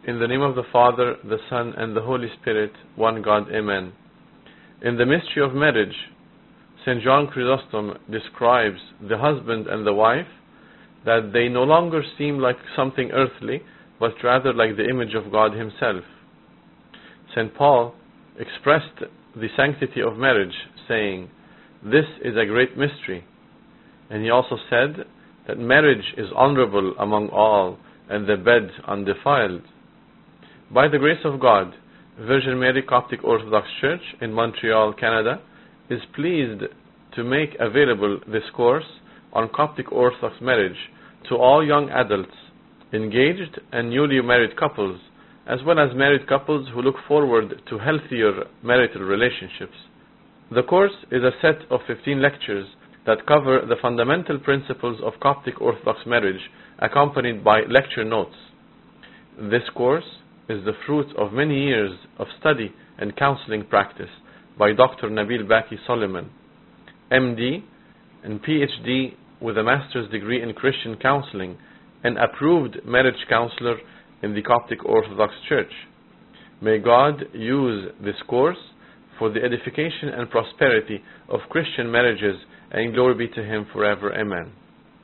In the name of the Father, the Son, and the Holy Spirit, one God, Amen. In the mystery of marriage, St. John Chrysostom describes the husband and the wife that they no longer seem like something earthly, but rather like the image of God Himself. St. Paul expressed the sanctity of marriage, saying, "This is a great mystery." And he also said that marriage is honorable among all, and the bed undefiled. By the grace of God, Virgin Mary Coptic Orthodox Church in Montreal, Canada, is pleased to make available this course on Coptic Orthodox marriage to all young adults, engaged and newly married couples, as well as married couples who look forward to healthier marital relationships. The course is a set of 15 lectures that cover the fundamental principles of Coptic Orthodox marriage, accompanied by lecture notes. This course is the fruit of many years of study and counseling practice by Dr. Nabil Baki Soliman, MD and PhD with a master's degree in Christian counseling, and approved marriage counselor in the Coptic Orthodox Church. May God use this course for the edification and prosperity of Christian marriages, and glory be to Him forever. Amen.